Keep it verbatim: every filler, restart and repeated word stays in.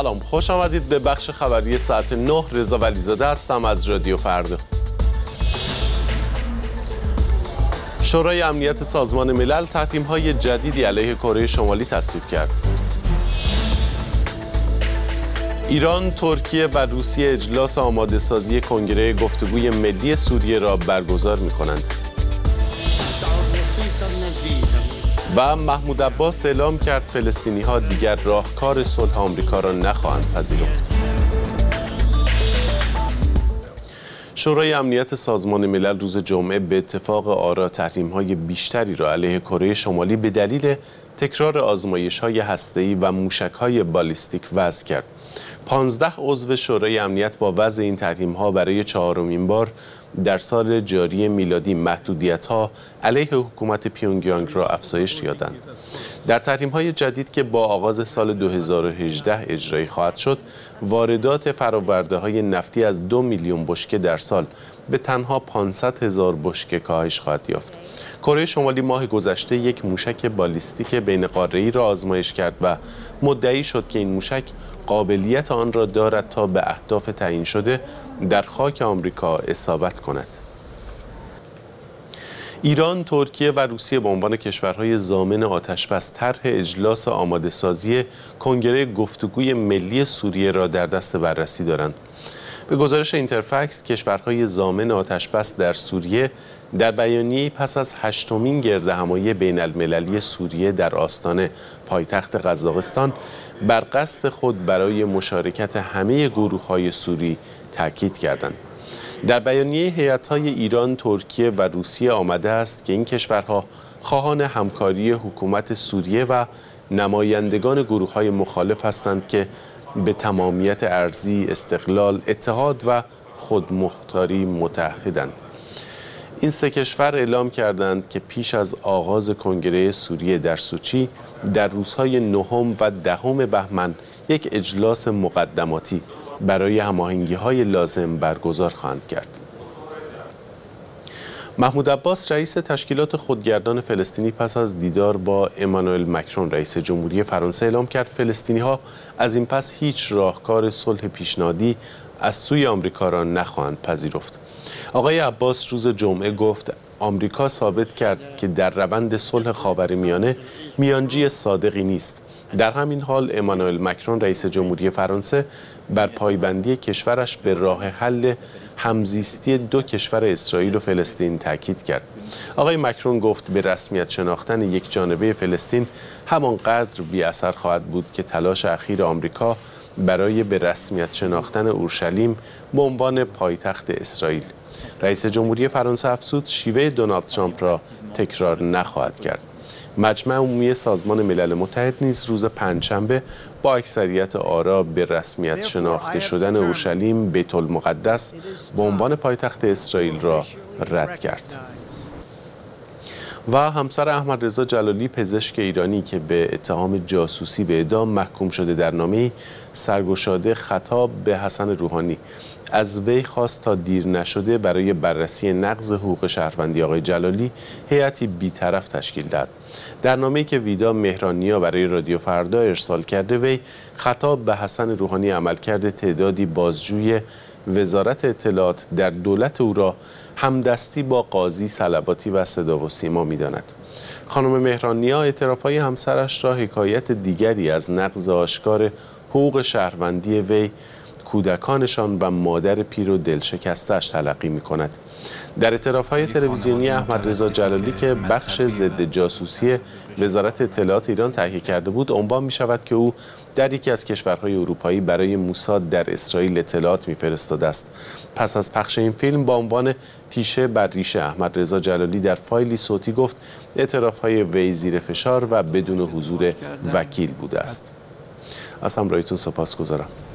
سلام، خوش آمدید به بخش خبری ساعت نه. رضا ولیزاده هستم از رادیو فردا. شورای امنیت سازمان ملل تحریم‌های جدیدی علیه کره شمالی تصویب کرد. ایران، ترکیه و روسیه اجلاس آماده سازی کنگره گفتگوی ملی سوریه را برگزار می‌کنند. و محمود عباس اعلام کرد فلسطینی‌ها دیگر راهکار صلح آمریکا را نخواهند پذیرفت. شورای امنیت سازمان ملل روز جمعه به اتفاق آرا تحریم‌های بیشتری را علیه کره شمالی به دلیل تکرار آزمایش‌های هسته‌ای و موشک‌های بالیستیک وضع کرد. پانزده عضو شورای امنیت با وضع این تحریم‌ها برای چهارمین بار در سال جاری میلادی محدودیت‌ها علیه حکومت پیونگیانگ را افزایش دادند. در تحریم‌های جدید که با آغاز سال دو هزار و هجده اجرایی خواهد شد، واردات فرآورده‌های نفتی از دو میلیون بشکه در سال به تنها پانصد هزار بشکه کاهش خواهد یافت. کره شمالی ماه گذشته یک موشک بالیستیک بین قاره‌ای را آزمایش کرد و مدعی شد که این موشک قابلیت آن را دارد تا به اهداف تعیین شده در خاک آمریکا اصابت کند. ایران، ترکیه و روسیه به عنوان کشورهای ضامن آتش‌بس طرح اجلاس آماده سازی کنگره گفتگوی ملی سوریه را در دست بررسی دارند. به گزارش اینترفکس، کشورهای ضامن آتش‌بس در سوریه در بیانیه‌ای پس از هشتمین گردهمایی بین المللی سوریه در آستان پایتخت قزاقستان بر قصد خود برای مشارکت همه گروه‌های سوری تاکید کردند. در بیانیه هیئت‌های ایران، ترکیه و روسیه آمده است که این کشورها خواهان همکاری حکومت سوریه و نمایندگان گروه‌های مخالف هستند که به تمامیت ارضی، استقلال، اتحاد و خودمختاری متعهدند. این سه کشور اعلام کردند که پیش از آغاز کنگره سوریه در سوچی در روزهای نهم و دهم بهمن یک اجلاس مقدماتی برای هماهنگی‌های لازم برگزار خواهند کرد. محمود عباس رئیس تشکیلات خودگردان فلسطینی پس از دیدار با امانوئل مکرون رئیس جمهوری فرانسه اعلام کرد فلسطینی‌ها از این پس هیچ راهکار صلح پیشنهادی از سوی آمریکا را نخواهند پذیرفت. آقای عباس روز جمعه گفت آمریکا ثابت کرد که در روند صلح خاورمیانه میانجی صادقی نیست. در همین حال امانوئل مکرون رئیس جمهوری فرانسه بر پایبندی کشورش به راه حل همزیستی دو کشور اسرائیل و فلسطین تاکید کرد. آقای مکرون گفت به رسمیت شناختن یک جانبه فلسطین همانقدر بی اثر خواهد بود که تلاش اخیر آمریکا برای به رسمیت شناختن اورشلیم به عنوان پایتخت اسرائیل. رئیس جمهوری فرانسه افزود شیوه دونالد ترامپ را تکرار نخواهد کرد. مجمع عمومی سازمان ملل متحد نیز روز پنجشنبه با اکثریت آرا به رسمیت شناخته شدن اورشلیم بیت المقدس به عنوان پایتخت اسرائیل را رد کرد. و همسر احمد رضا جلالی، پزشک ایرانی که به اتهام جاسوسی به اعدام محکوم شده، در نامه‌ای سرگشاده خطاب به حسن روحانی از وی خواست تا دیر نشده برای بررسی نقض حقوق شهروندی آقای جلالی هیئتی بی‌طرف تشکیل داد. در نامه‌ای که ویدا مهرانیا برای رادیو فردا ارسال کرده، وی خطاب به حسن روحانی عملکرد تعدادی بازجوی وزارت اطلاعات در دولت او را همدستی با قاضی صلواتی و صدا و سیما می‌داند. خانم مهرانیا اعتراف‌های همسرش را حکایت دیگری از نقض آشکار حقوق شهروندی وی، کودکانشان و مادر پیر و دلشکسته‌اش تلقی می‌کند. در اعتراف‌های تلویزیونی احمد رضا جلالی که بخش ضد جاسوسی وزارت اطلاعات ایران تهیه کرده بود، عنوان می‌شود که او در یکی از کشورهای اروپایی برای موساد در اسرائیل اطلاعات می‌فرستاده است. پس از پخش این فیلم با عنوان تیشه بر ریش، احمد رضا جلالی در فایلی صوتی گفت اعتراف‌های وی زیر فشار و بدون حضور وکیل بوده است. از همراهیتون سپاسگزارم.